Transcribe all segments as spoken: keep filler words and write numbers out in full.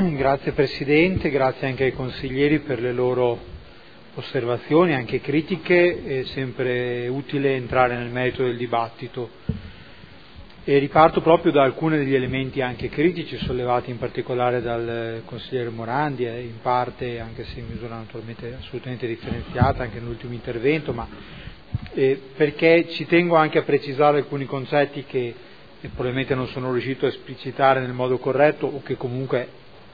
Grazie Presidente, grazie anche ai consiglieri per le loro osservazioni, anche critiche. È sempre utile entrare nel merito del dibattito. E riparto proprio da alcuni degli elementi anche critici sollevati in particolare dal consigliere Morandi, e in parte, anche se in misura naturalmente assolutamente differenziata, anche nell'ultimo intervento, ma eh, perché ci tengo anche a precisare alcuni concetti che eh, probabilmente non sono riuscito a esplicitare nel modo corretto o che comunque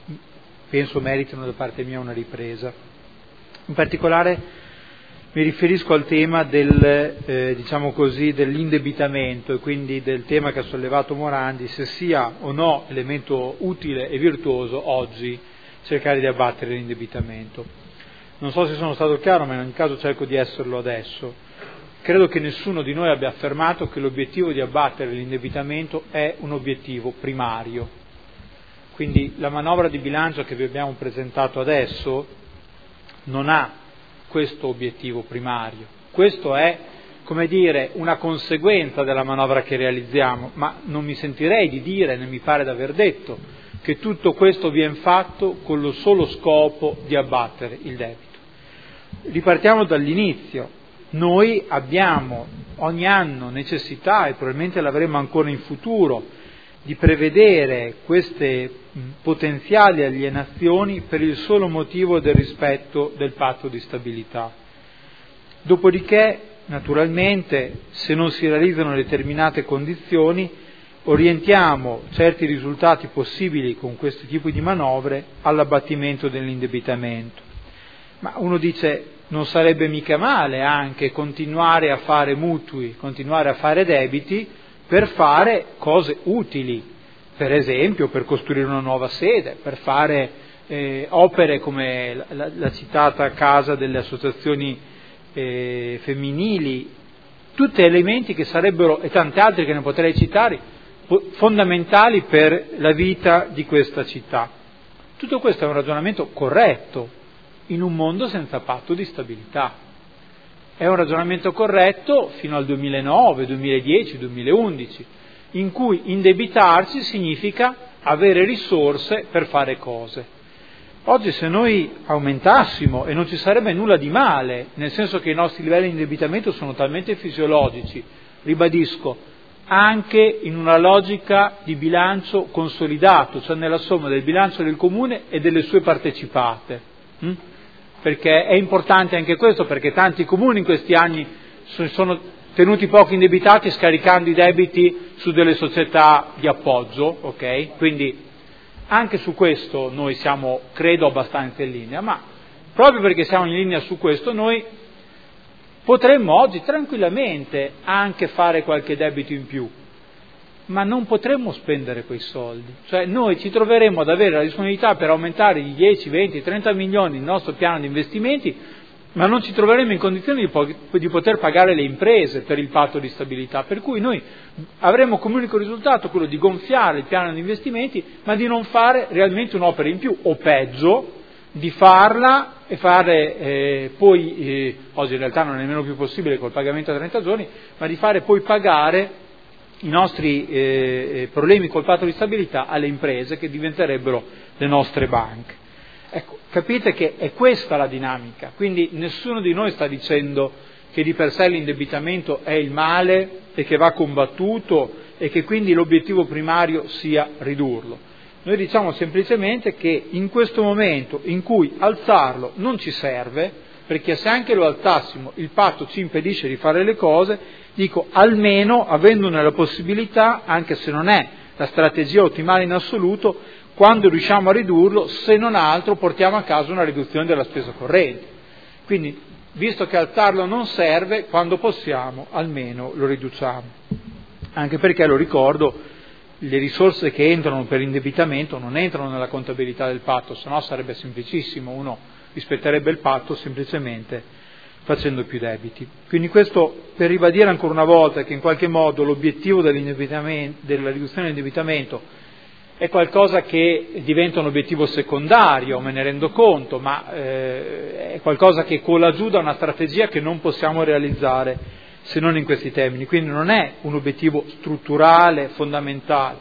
penso meritano da parte mia una ripresa. In particolare mi riferisco al tema del, eh, diciamo così, dell'indebitamento e quindi del tema che ha sollevato Morandi, se sia o no elemento utile e virtuoso oggi cercare di abbattere l'indebitamento. Non so se sono stato chiaro, ma in ogni caso cerco di esserlo adesso. Credo che nessuno di noi abbia affermato che l'obiettivo di abbattere l'indebitamento è un obiettivo primario. Quindi la manovra di bilancio che vi abbiamo presentato adesso non ha questo obiettivo primario. Questo è, come dire, una conseguenza della manovra che realizziamo, ma non mi sentirei di dire, né mi pare di aver detto, che tutto questo viene fatto con lo solo scopo di abbattere il debito. Ripartiamo dall'inizio. Noi abbiamo ogni anno necessità, e probabilmente l'avremo ancora in futuro, di prevedere queste potenziali alienazioni per il solo motivo del rispetto del patto di stabilità. Dopodiché, naturalmente, se non si realizzano determinate condizioni, orientiamo certi risultati possibili con questo tipo di manovre all'abbattimento dell'indebitamento. Ma uno dice, non sarebbe mica male anche continuare a fare mutui, continuare a fare debiti, per fare cose utili, per esempio per costruire una nuova sede, per fare eh, opere come la, la, la citata casa delle associazioni eh, femminili, tutti elementi che sarebbero, e tanti altri che ne potrei citare, fondamentali per la vita di questa città. Tutto questo è un ragionamento corretto in un mondo senza patto di stabilità. È un ragionamento corretto fino al duemilanove, duemiladieci, duemilaundici, in cui indebitarsi significa avere risorse per fare cose. Oggi se noi aumentassimo, e non ci sarebbe nulla di male, nel senso che i nostri livelli di indebitamento sono talmente fisiologici, ribadisco, anche in una logica di bilancio consolidato, cioè nella somma del bilancio del comune e delle sue partecipate. Hm? Perché è importante anche questo, perché tanti comuni in questi anni sono tenuti poco indebitati scaricando i debiti su delle società di appoggio, ok? Quindi anche su questo noi siamo, credo, abbastanza in linea, ma proprio perché siamo in linea su questo noi potremmo oggi tranquillamente anche fare qualche debito in più, ma non potremmo spendere quei soldi, cioè noi ci troveremo ad avere la disponibilità per aumentare di dieci, venti, trenta milioni il nostro piano di investimenti, ma non ci troveremo in condizioni di, po- di poter pagare le imprese per il patto di stabilità, per cui noi avremo come unico risultato quello di gonfiare il piano di investimenti, ma di non fare realmente un'opera in più, o peggio, di farla e fare eh, poi, eh, oggi in realtà non è nemmeno più possibile col pagamento a trenta giorni, ma di fare poi pagare i nostri eh, problemi col patto di stabilità alle imprese che diventerebbero le nostre banche. Ecco, capite che è questa la dinamica, quindi nessuno di noi sta dicendo che di per sé l'indebitamento è il male e che va combattuto e che quindi l'obiettivo primario sia ridurlo. Noi diciamo semplicemente che in questo momento in cui alzarlo non ci serve, perché se anche lo alzassimo il patto ci impedisce di fare le cose, dico almeno avendone la possibilità, anche se non è la strategia ottimale in assoluto, quando riusciamo a ridurlo, se non altro portiamo a casa una riduzione della spesa corrente. Quindi, visto che alzarlo non serve, quando possiamo almeno lo riduciamo. Anche perché, lo ricordo, le risorse che entrano per indebitamento non entrano nella contabilità del patto, se no sarebbe semplicissimo, uno rispetterebbe il patto semplicemente facendo più debiti. Quindi questo per ribadire ancora una volta che in qualche modo l'obiettivo dell'indebitamento, della riduzione dell'indebitamento è qualcosa che diventa un obiettivo secondario, me ne rendo conto, ma eh, è qualcosa che cola giù da una strategia che non possiamo realizzare se non in questi termini. Quindi non è un obiettivo strutturale, fondamentale.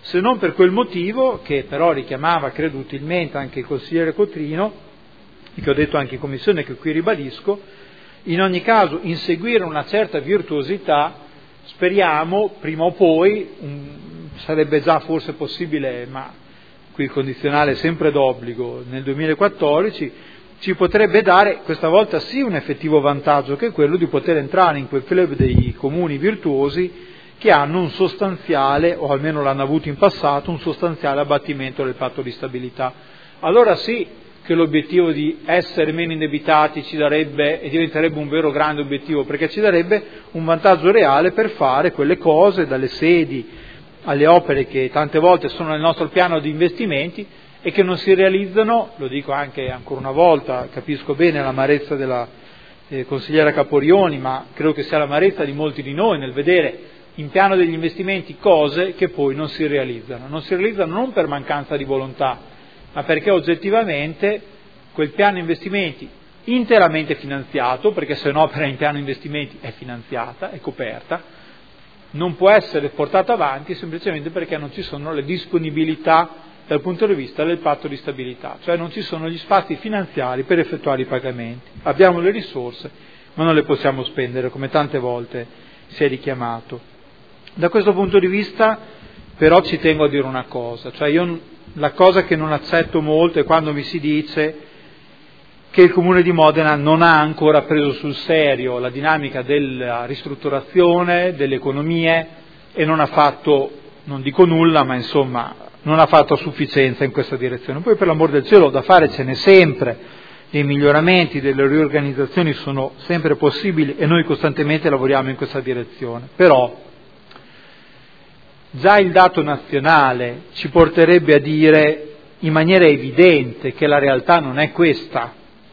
se non per quel motivo che però richiamava, credo utilmente, anche il consigliere Cotrino, che ho detto anche in commissione, che qui ribadisco. In ogni caso, inseguire una certa virtuosità, speriamo, prima o poi, um, sarebbe già forse possibile, ma qui il condizionale è sempre d'obbligo, nel duemilaquattordici, ci potrebbe dare, questa volta sì, un effettivo vantaggio, che è quello di poter entrare in quel club dei comuni virtuosi che hanno un sostanziale, o almeno l'hanno avuto in passato, un sostanziale abbattimento del patto di stabilità. Allora sì che l'obiettivo di essere meno indebitati ci darebbe, e diventerebbe un vero grande obiettivo, perché ci darebbe un vantaggio reale per fare quelle cose, dalle sedi alle opere che tante volte sono nel nostro piano di investimenti e che non si realizzano. Lo dico anche ancora una volta, capisco bene l'amarezza della eh, consigliera Caporioni, ma credo che sia l'amarezza di molti di noi nel vedere in piano degli investimenti cose che poi non si realizzano. Non si realizzano non per mancanza di volontà, ma perché oggettivamente quel piano investimenti interamente finanziato, perché se un'opera in piano investimenti è finanziata, è coperta, non può essere portata avanti semplicemente perché non ci sono le disponibilità dal punto di vista del patto di stabilità, cioè non ci sono gli spazi finanziari per effettuare i pagamenti. Abbiamo le risorse, ma non le possiamo spendere, come tante volte si è richiamato. Da questo punto di vista però ci tengo a dire una cosa, cioè io la cosa che non accetto molto è quando mi si dice che il Comune di Modena non ha ancora preso sul serio la dinamica della ristrutturazione delle economie e non ha fatto, non dico nulla, ma insomma non ha fatto a sufficienza in questa direzione. Poi per l'amor del cielo da fare ce n'è sempre, dei miglioramenti, delle riorganizzazioni sono sempre possibili e noi costantemente lavoriamo in questa direzione, però già il dato nazionale ci porterebbe a dire in maniera evidente che la realtà non è questa.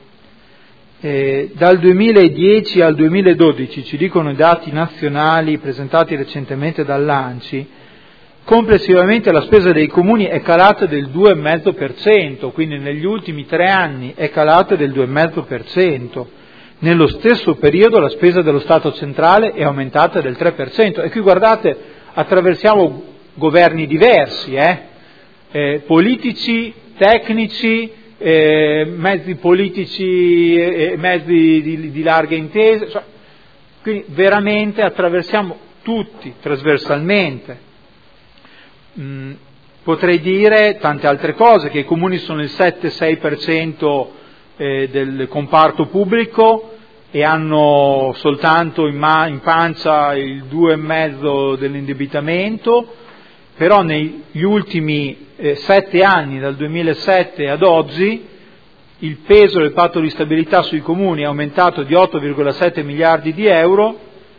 Eh, dal duemiladieci al duemiladodici, ci dicono i dati nazionali presentati recentemente dall'ANCI, complessivamente la spesa dei comuni è calata del due virgola cinque per cento, quindi negli ultimi tre anni è calata del due virgola cinque per cento. Nello stesso periodo la spesa dello Stato centrale è aumentata del tre per cento. E qui guardate, attraversiamo governi diversi, eh? Eh, politici, tecnici, eh, mezzi politici e eh, mezzi di, di larga intesa, cioè, quindi veramente attraversiamo tutti trasversalmente. Mm, potrei dire tante altre cose, che i comuni sono il sette sei per cento eh, del comparto pubblico e hanno soltanto in, ma- in pancia il due virgola cinque dell'indebitamento, però negli ultimi eh, sette anni, dal duemilasette ad oggi, il peso del patto di stabilità sui comuni è aumentato di otto virgola sette miliardi di euro,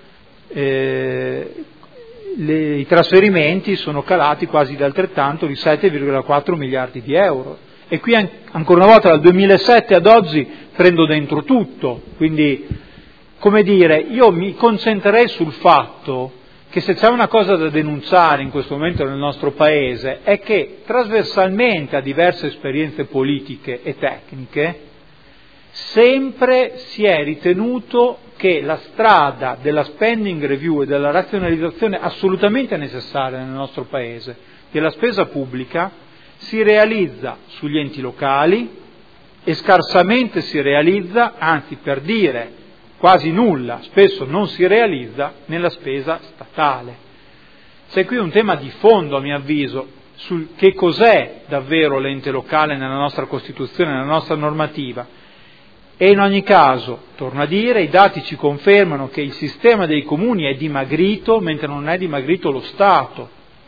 eh, le, i trasferimenti sono calati quasi di altrettanto, di sette virgola quattro miliardi di euro. E qui an- ancora una volta dal duemilasette ad oggi prendo dentro tutto, quindi come dire, io mi concentrerei sul fatto che se c'è una cosa da denunciare in questo momento nel nostro Paese è che trasversalmente a diverse esperienze politiche e tecniche sempre si è ritenuto che la strada della spending review e della razionalizzazione assolutamente necessaria nel nostro Paese della spesa pubblica si realizza sugli enti locali e scarsamente si realizza, anzi per dire quasi nulla, spesso non si realizza nella spesa statale. C'è qui un tema di fondo, a mio avviso, sul che cos'è davvero l'ente locale nella nostra Costituzione, nella nostra normativa. E in ogni caso, torno a dire, i dati ci confermano che il sistema dei comuni è dimagrito, mentre non è dimagrito lo Stato.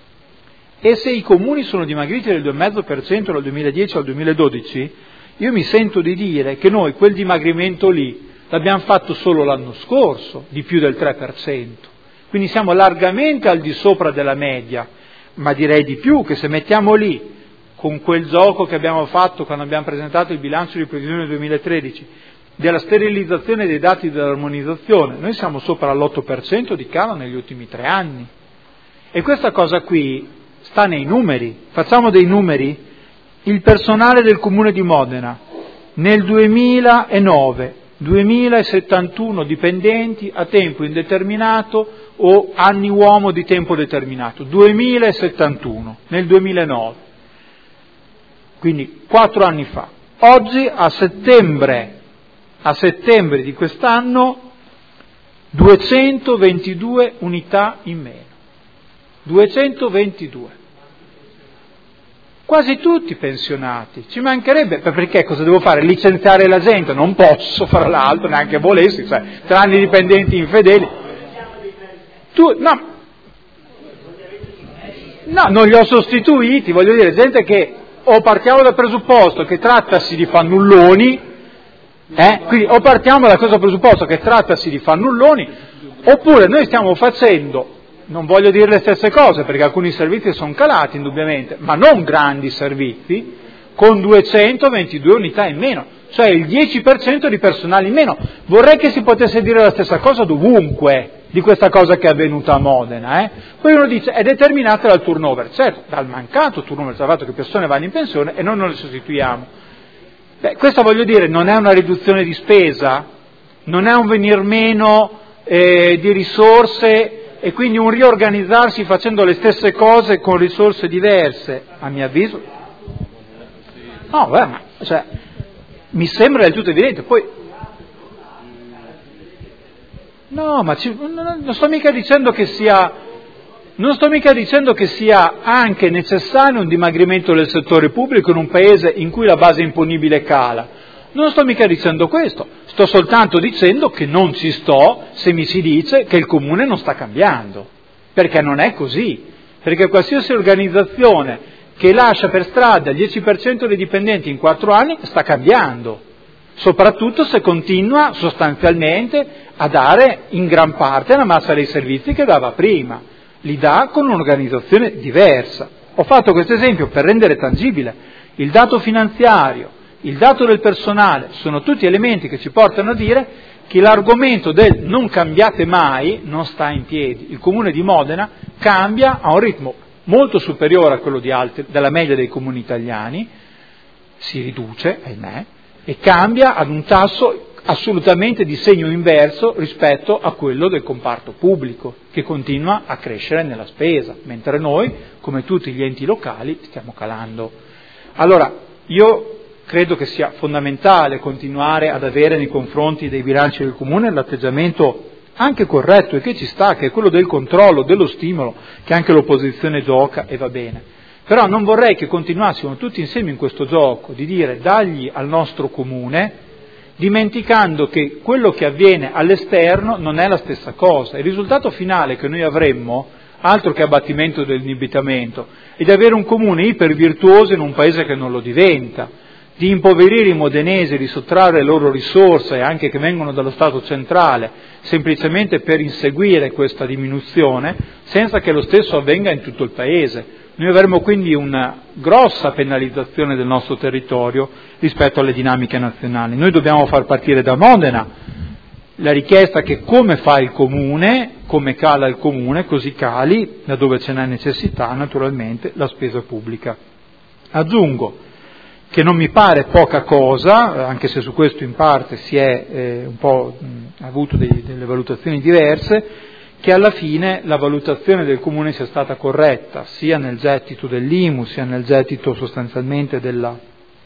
E se i comuni sono dimagriti del due virgola cinque per cento dal duemiladieci al duemiladodici, io mi sento di dire che noi quel dimagrimento lì l'abbiamo fatto solo l'anno scorso, di più del tre per cento. Quindi siamo largamente al di sopra della media, ma direi di più, che se mettiamo lì, con quel gioco che abbiamo fatto quando abbiamo presentato il bilancio di previsione duemilatredici, della sterilizzazione dei dati dell'armonizzazione, noi siamo sopra l'otto per cento di calo negli ultimi tre anni. E questa cosa qui sta nei numeri. Facciamo dei numeri. Il personale del Comune di Modena nel duemilanove duemilasettantuno dipendenti a tempo indeterminato o anni uomo di tempo determinato, duemilasettantuno, nel duemilanove, quindi quattro anni fa. Oggi a settembre, a settembre di quest'anno, duecentoventidue unità in meno, duecentoventidue. Quasi tutti pensionati, ci mancherebbe, perché cosa devo fare? Licenziare la gente? Non posso, fra l'altro, neanche volessi, cioè, tranne i dipendenti infedeli. Tu, no, no, non li ho sostituiti, voglio dire, gente che, o partiamo dal presupposto che trattasi di fannulloni, eh? Quindi o partiamo da questo presupposto che trattasi di fannulloni, oppure noi stiamo facendo, non voglio dire le stesse cose perché alcuni servizi sono calati indubbiamente, ma non grandi servizi, con duecentoventidue unità in meno, cioè il dieci per cento di personale in meno. Vorrei che si potesse dire la stessa cosa dovunque di questa cosa che è avvenuta a Modena. Eh? Poi uno dice è determinata dal turnover, certo, dal mancato turnover, dal fatto che persone vanno in pensione e noi non le sostituiamo. Beh, questa voglio dire non è una riduzione di spesa, non è un venir meno eh, di risorse e quindi un riorganizzarsi facendo le stesse cose con risorse diverse, a mio avviso. No, beh, ma cioè, mi sembra del tutto evidente. Poi, no, ma ci, non sto mica dicendo che sia, non sto mica dicendo che sia anche necessario un dimagrimento del settore pubblico in un paese in cui la base imponibile cala. Non sto mica dicendo questo, sto soltanto dicendo che non ci sto se mi si dice che il comune non sta cambiando, perché non è così, perché qualsiasi organizzazione che lascia per strada il dieci per cento dei dipendenti in quattro anni sta cambiando, soprattutto se continua sostanzialmente a dare in gran parte la massa dei servizi che dava prima, li dà con un'organizzazione diversa. Ho fatto questo esempio per rendere tangibile il dato finanziario, il dato del personale, sono tutti elementi che ci portano a dire che l'argomento del non cambiate mai non sta in piedi. Il Comune di Modena cambia a un ritmo molto superiore a quello di altri, della media dei comuni italiani, si riduce, ahimè, e cambia ad un tasso assolutamente di segno inverso rispetto a quello del comparto pubblico, che continua a crescere nella spesa, mentre noi, come tutti gli enti locali, stiamo calando. Allora, io credo che sia fondamentale continuare ad avere nei confronti dei bilanci del Comune l'atteggiamento anche corretto e che ci sta, che è quello del controllo, dello stimolo, che anche l'opposizione gioca e va bene. Però non vorrei che continuassimo tutti insieme in questo gioco di dire dagli al nostro Comune, dimenticando che quello che avviene all'esterno non è la stessa cosa. Il risultato finale che noi avremmo, altro che abbattimento dell'indebitamento, è di avere un Comune ipervirtuoso in un paese che non lo diventa, di impoverire i modenesi, di sottrarre le loro risorse, anche che vengono dallo Stato centrale, semplicemente per inseguire questa diminuzione, senza che lo stesso avvenga in tutto il Paese. Noi avremo quindi una grossa penalizzazione del nostro territorio rispetto alle dinamiche nazionali. Noi dobbiamo far partire da Modena la richiesta che come fa il Comune, come cala il Comune, così cali, da dove ce n'è necessità, naturalmente, la spesa pubblica. Aggiungo che non mi pare poca cosa, anche se su questo in parte si è eh, un po' mh, avuto dei, delle valutazioni diverse, che alla fine la valutazione del Comune sia stata corretta, sia nel gettito dell'I M U, sia nel gettito sostanzialmente della,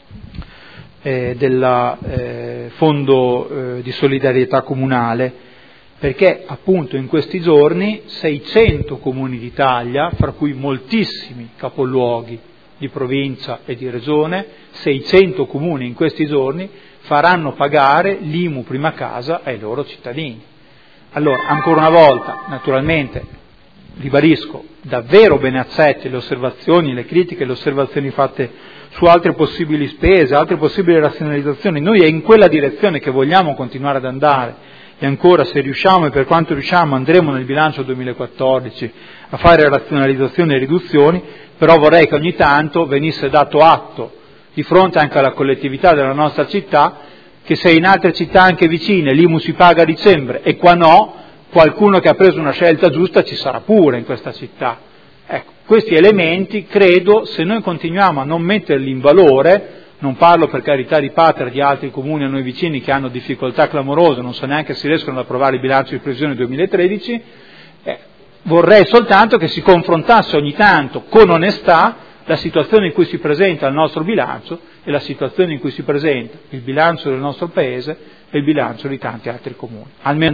eh, della eh, Fondo eh, di solidarietà comunale, perché appunto in questi giorni seicento comuni d'Italia, fra cui moltissimi capoluoghi di provincia e di regione, seicento comuni in questi giorni faranno pagare l'I M U prima casa ai loro cittadini. Allora, ancora una volta, naturalmente, ribadisco, davvero bene accette le osservazioni, le critiche, le osservazioni fatte su altre possibili spese, altre possibili razionalizzazioni. Noi è in quella direzione che vogliamo continuare ad andare e ancora, se riusciamo e per quanto riusciamo, andremo nel bilancio duemilaquattordici a fare razionalizzazioni e riduzioni, però vorrei che ogni tanto venisse dato atto di fronte anche alla collettività della nostra città che se in altre città anche vicine l'I M U si paga a dicembre e qua no, qualcuno che ha preso una scelta giusta ci sarà pure in questa città. Ecco, questi elementi credo, se noi continuiamo a non metterli in valore, non parlo per carità di patria di altri comuni a noi vicini che hanno difficoltà clamorose, non so neanche se riescono ad approvare il bilancio di previsione duemilatredici, eh, vorrei soltanto che si confrontasse ogni tanto con onestà la situazione in cui si presenta il nostro bilancio e la situazione in cui si presenta il bilancio del nostro Paese e il bilancio di tanti altri comuni. Almeno